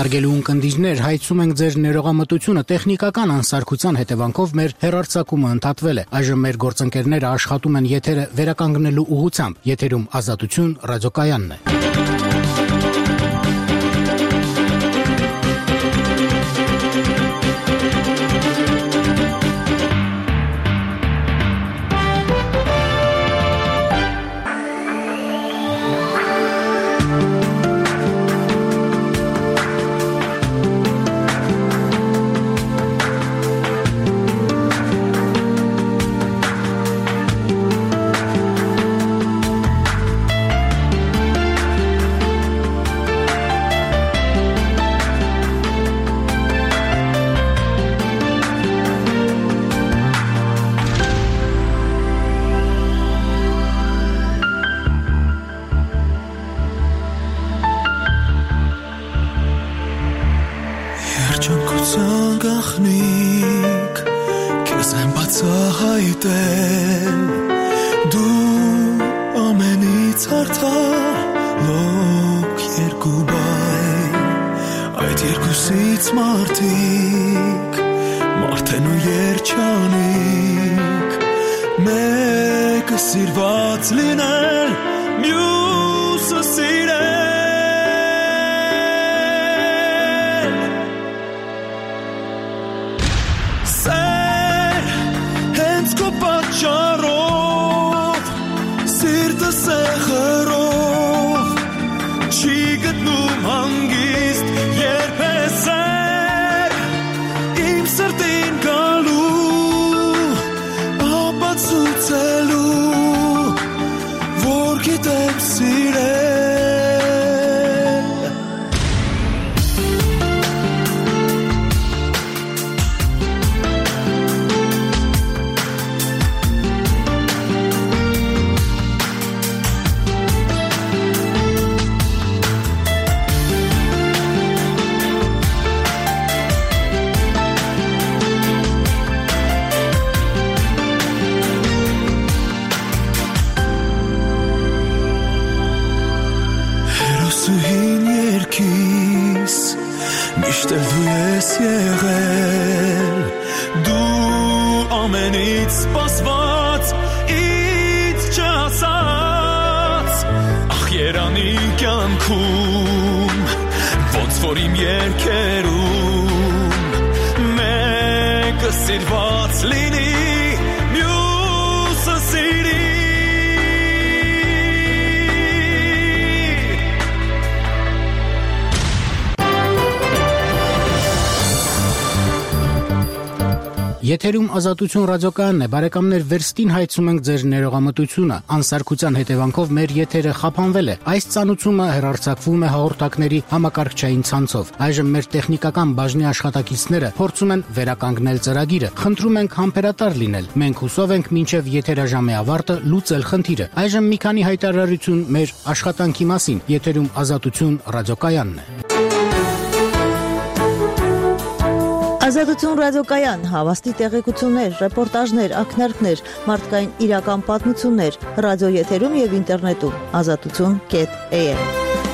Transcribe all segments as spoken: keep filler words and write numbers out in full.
Հարգելի ունկնդիրներ, հայցում ենք ձեր ներողամտությունը տեխնիկական անսարքության հետևանքով մեր հեռարձակումը ընդհատվել է։ Այժմ մեր գործընկերները աշխատում են եթերը վերականգնելու ուղղությամբ։ Եթերում Ազատություն ռադիոկայանն է։ Երջանկության գաղտնիք քեզ եմ բացահայտել դու ամենից արդար լոկ երկու բայ այդ երկուսից մարդիկ մարդ են ու երջանիկ մեկը սիրված լինել մյուսը սիրել Չարով, սիրտը սեղրով, չի գտնում հանգիստ երբես էր, իմ սրտին գալու, ապացուցելու, որ գիտեմ սիրել Միշտ էլ դու ես եղել դու ամենից սպասված ինձ չասած ախ երանի կյանքում ոնց որ իմ երգերում մեկը սիրված լինի մյուսը սիրի Եթերում Ազատություն ռադիոկայանն է, բարեկամներ, վերստին հայցում ենք ձեր ներողամտությունը։ Անսարքության հետևանքով մեր եթերը խափանվել է։ Այս ծանուցումը հեռարձակվում է հաղորդակների համակարգչային ցանցով։ Այժմ մեր տեխնիկական բաժնի աշխատակիցները փորձում են վերականգնել ծրագիրը։ Խնդրում ենք համբերատար լինել։ Մենք հուսով ենք մինչև եթերաժամի ավարտը լուծել խնդիրը։ Այժմ մի քանի հայտարարություն մեր աշխատանքի մասին։ Եթերում Ազատություն ռադիոկայանն է։ Ազատություն ռադիոկայան, հավաստի տեղեկություններ, ռեպորտաժներ, ակնարկներ, մարդկային իրական պատմություններ, ռադիոեթերում և ինտերնետում, ազատություն կետ էյ էմ։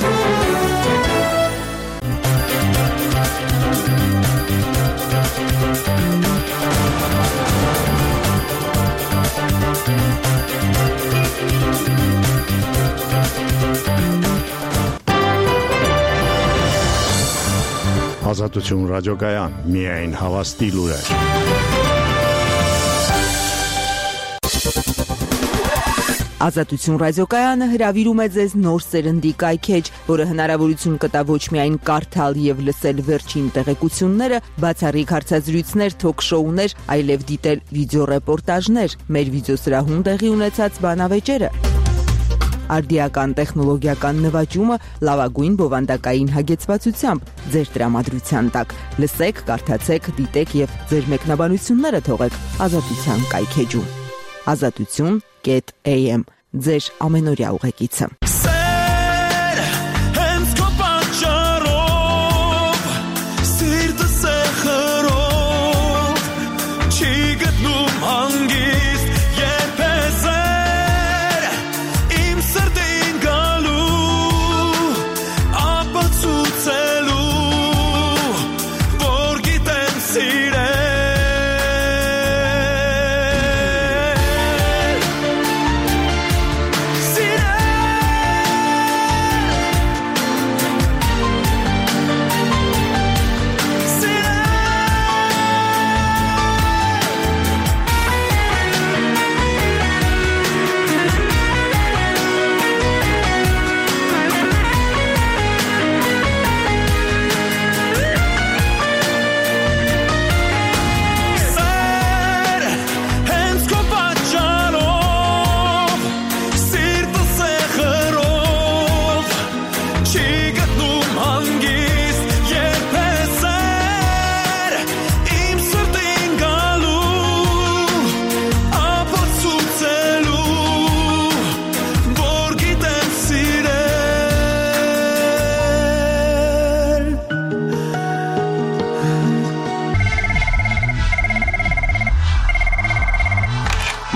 Ազատություն ռադիոկայան, միայն հավաստի լուրեր։ Ազատություն ռադիոկայանը հրավիրում է ձեզ նոր սերնդի կայքեջ, որը հնարավորություն կտա ոչ միայն կարդալ և լսել վերջին տեղեկությունները, բացառիկ հարցազրույցներ, թոք-շոուներ, այլև դիտել վիդեոռեպորտաժներ, մեր վիդեոսրահում տեղի ունեցած բանավեճերը։ Արդիական տեխնոլոգիական նվաճումը լավագույն բովանդակային հագեցվածությամբ ձեր տրամադրության տակ։ Լսեք, կարդացեք, դիտեք և ձեր մեկնաբանությունները թողեք Ազատության կայքեջում։ Ազատություն կետ էյ էմ ձեր ամենօրյա ուղեկիցը։ Սրտին գալու ապացուցելու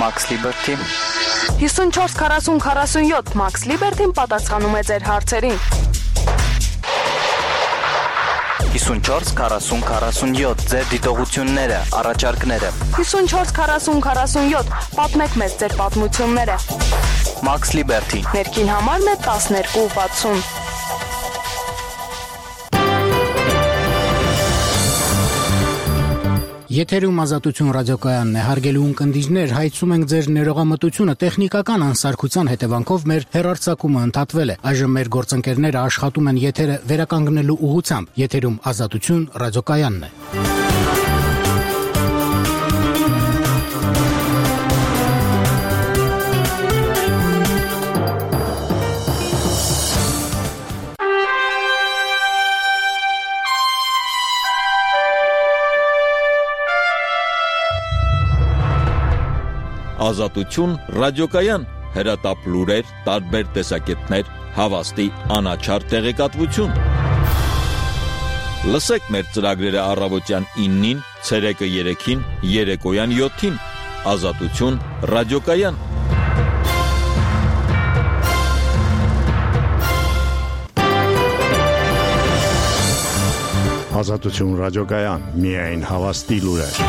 Max Liberty հիսունչորս քառասուն քառասունյոթ Max Liberty-ն պատասխանում է ձեր հարցերին հիսունչորս քառասուն քառասունյոթ ձեր դիտողությունները, առաջարկները հիսունչորս քառասուն քառասունյոթ պատմեք մեզ ձեր պատմությունները Max Liberty ներքին համարն է տասներկու վաթսուն Եթերում Ազատություն ռադիոկայանն է, հարգելի ունկնդիրներ, հայցում ենք ձեր ներողամտությունը, տեխնիկական անսարքության հետևանքով մեր հեռարձակումը ընդհատվել է։ Այժմ մեր գործընկերները աշխատում են եթերը վերականգնելու ուղղությամբ։ Եթերում Ազատություն ռադիոկայանն է։ Ազատություն ռադիոկայան հրատապ լուրեր, տարբեր տեսակետներ, հավաստի անաչառ տեղեկատվություն։ Լսեք մեր ծրագրերը առավոտյան իննին, ցերեկը երեքին, երեկոյան յոթին։ Ազատություն ռադիոկայան։ Ազատություն ռադիոկայան, միայն հավաստի լուրեր։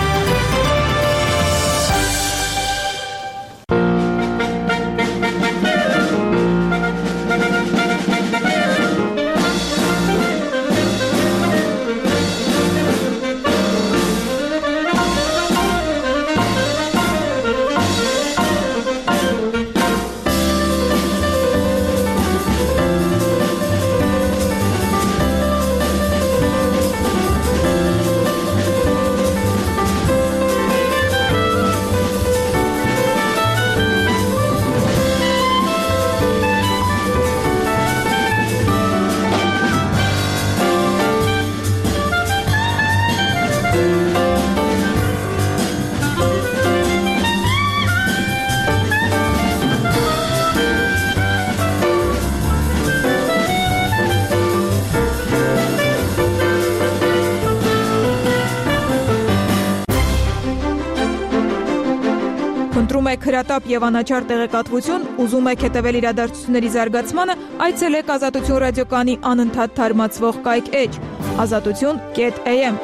Ընտրում եք հրատապ եւ անաչառ տեղեկատվություն, ուզում եք հետևել իրադարձությունների զարգացմանը, այցելեք Ազատություն ռադիոկայանի անընդհատ թարմացվող կայք էջ ազատություն կետ էյ էմ։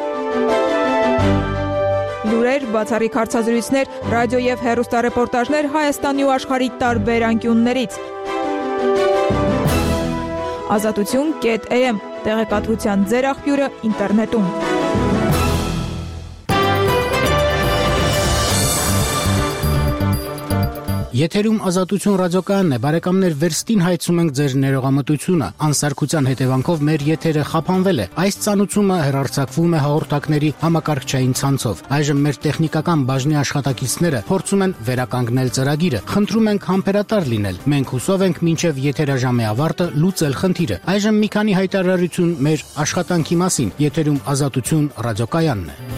Լուրեր, բացառիկ հարցազրույցներ, ռադիո եւ հեռուստառեպորտաժներ Հայաստանի ու աշխարհի տարբեր անկյուններից։ ազատություն կետ էյ էմ տեղեկատվության ձեր աղբյուրը ինտերնետում։ Եթերում Ազատություն ռադիոկայանն է, բարեկամներ, վերստին հայցում ենք ձեր ներողամտությունը։ Անսարքության հետևանքով մեր եթերը խափանվել է։ Այս ծանուցումը հեռարձակվում է հաղորդակների համակարգչային ցանցով։ Այժմ մեր տեխնիկական բաժնի աշխատակիցները փորձում են վերականգնել ծրագիրը։ Խնդրում ենք համբերատար լինել։ Մենք հուսով ենք մինչև եթերաժամի ավարտը լուծել խնդիրը։ Այժմ մի քանի հայտարարություն մեր աշխատանքի մասին։ Եթերում Ազատություն ռադիոկայանն է։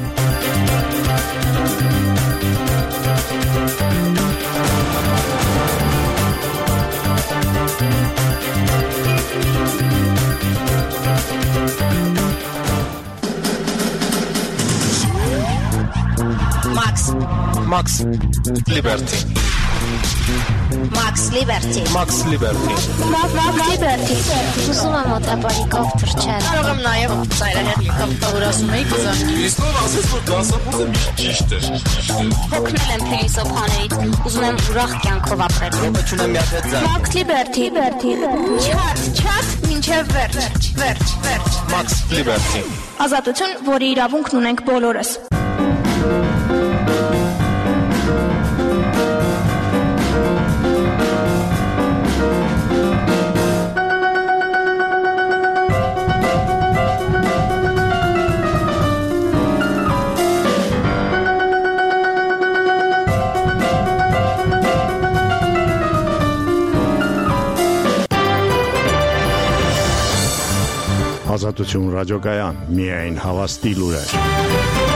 Max. Max Liberty. Max Liberty. Max Liberty. Max Liberty. Ուզում եմ մոտապարիկով թռչել։ Կարող եմ նաև ծայրահեղիկով տորասում էի կզանքի։ Իսկ ով ասես որ դասապոզը ճիշտ է։ Հոգնել եմ փիլիսոփաներից։ Ուզում եմ ուրախ կյանքով ապրել։ Ո՞վ չունեմ մի հատ ձայն։ Max Liberty. Liberty. Չաթ, չաթ, մինչև վերջ, վերջ, վերջ։ Max Liberty. Ազատություն, որի իրավունքն ունենք բոլորս։ Ազատություն ռադիոկայան, միայն հավաստի լուրեր։